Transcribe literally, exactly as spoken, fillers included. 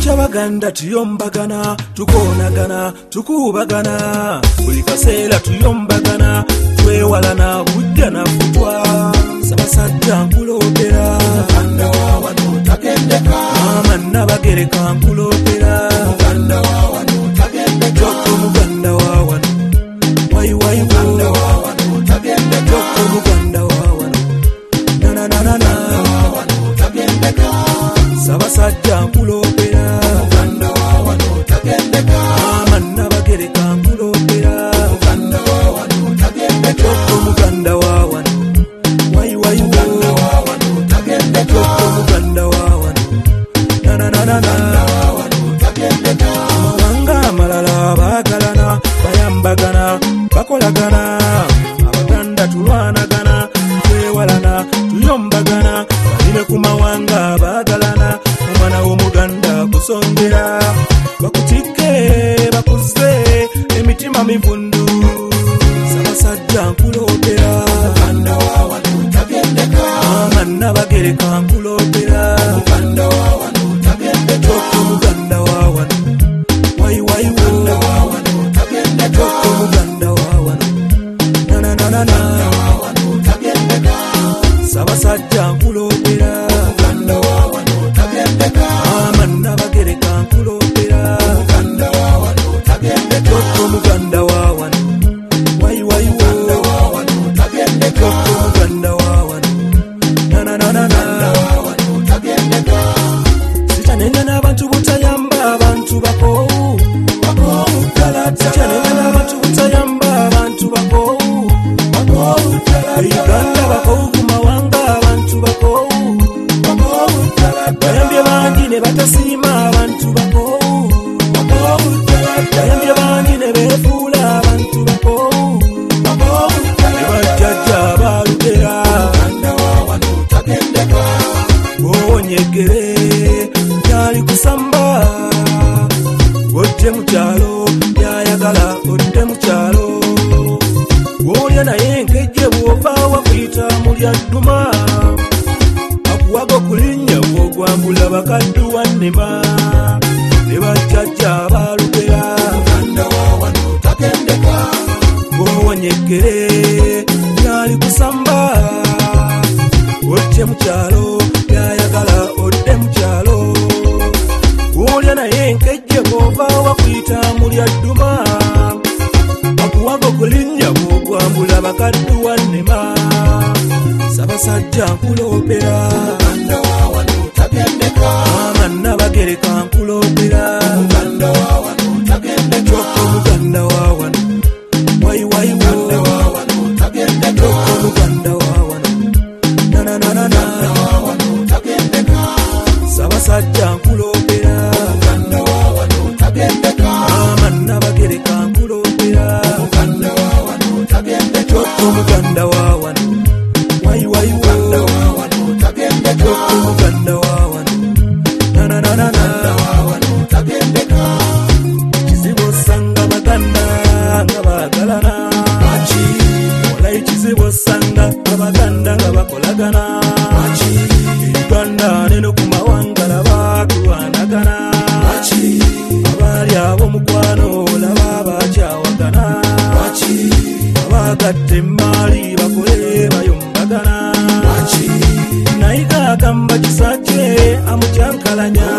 Chabaganda tuyombagana, tukonagana, tukubagana. Buli kaseera tuyombagana, twewalana budya na futwa. Sabasajja nkulobera, muganda wa wano tagendeka. Mama Nabagereka nkulobera, muganda wa wano tagendeka. Joko muganda wa wano, wai wai muganda wa wano tagendeka. Joko muganda wa wano, na na na na na wano tagendeka. Sabasajja nkulobera, muganda wa wano tagendeka. Mama Nabagereka nkulobera, muganda wa wano tagendeka. Joko muganda wa wano, wai wai muganda wa wano tagendeka. Joko muganda wa wano, na na na na na wano tagendeka. Amawanga amalala bagalana, bayambagana, bakolagana. Abaganda tulwanagana, twewalana, tuyombagana. Balime ku mawanga bagalana, omwana w'omuganda kusondera. Bakutike bakuze emitima mivundu. Sabasajja nkulobera, muganda wa wano tagendeka. Mama Nabagereka nkulobera, muganda wa wano tagendeka. Joko muganda wa wano, wai wai muganda wa wano tagendeka. Joko muganda wa wano, na na na na na wano tagendeka. Sabasajja nkulobera, muganda wa wano tagendeka. Mama Nabagereka nkulobera, muganda wa wano tagendeka. Joko muganda wa wano, wai wai muganda wa wano tagendeka. Joko muganda wa wano, na na na na na wano tagendeka. Sitanenya n'abantu butayamba abantu bako, bako butalata. Sitanenya n'abantu butayamba abantu bako, bako butalata. Uganda bako kumawanga abantu bako, bako butalata. Bayambye bangi ne batasiima abantu bako, bako butalata. Bayambye bangi ne beefuula abantu bako, bako butalata. Ne bajjajja balugera, muganda wa wano tagendeka. Onyegere yali kusamba, odde mu kyalo yayagala odde mu kyalo. Olya naye nkejje bw'ova wakuyita mulya dduma. Akuwaga okulinnya bw'ogwambula bakadduwa nnema. Ne bajjajja balugera, muganda wa wano tagendeka. Onyegere yali kusamba, odde mu kyalo yayagala odde mu kyalo. Olya naye nkejje bw'ova wakuyita mulya dduma. Akuwaga okulinnya bw'ogwambula bakadduwa nnema. Sabasajja nkulobera, muganda wa wano tagendeka. Mama Nabagereka nkulobera, muganda wa wano tagendeka. Joko muganda wa wano, wai wai muganda wa wano tagendeka. Joko muganda wa wano, na na na na na wano tagendeka. Sabasajja nkulobera, muganda wa wano tagendeka. Mama Nabagereka nkulobera, muganda wa wano tagendeka. Joko muganda wa wano, wai wai muganda wa wano tagendeka. Joko muganda wa wano, na na na na na wano tagendeka. Kizibu osanga baganda nga bagalana, maki olai kizibu osanga abaganda nga bakolagana, maki Uganda neno ku mawanga laba tulwanagana, maki abali ab'omukwano laba bakyawagana, maki abagatte emaali bakole bayombagana, maki nayiga agamba kisajje amutyankalanya,